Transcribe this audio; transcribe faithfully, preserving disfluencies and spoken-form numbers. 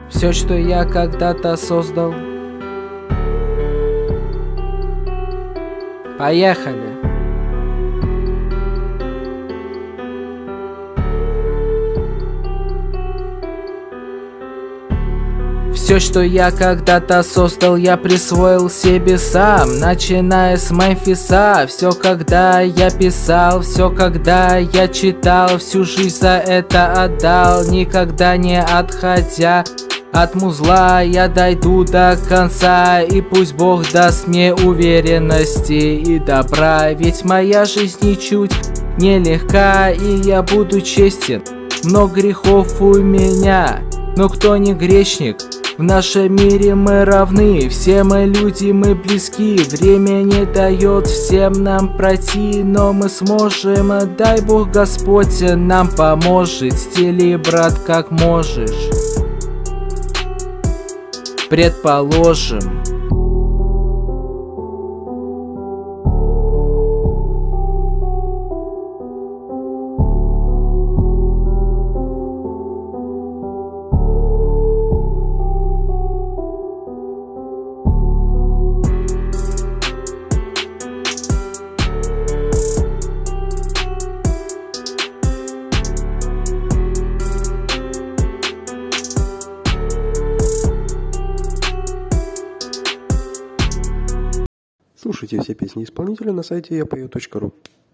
Все, что я когда-то создал. Поехали! Все, что я когда-то создал, я присвоил себе сам. Начиная с Мемфиса. Все, когда я писал, все, когда я читал, всю жизнь за это отдал, никогда не отходя от музла. Я дойду до конца, и пусть Бог даст мне уверенности и добра. Ведь моя жизнь ничуть не легка, и я буду честен. Много грехов у меня, но кто не грешник? В нашем мире мы равны, все мы люди, мы близки. Время не дает всем нам пройти, но мы сможем, дай Бог Господь нам поможет. Стели, брат, как можешь. Предположим. Слушайте все песни исполнителя на сайте я пою точка ру.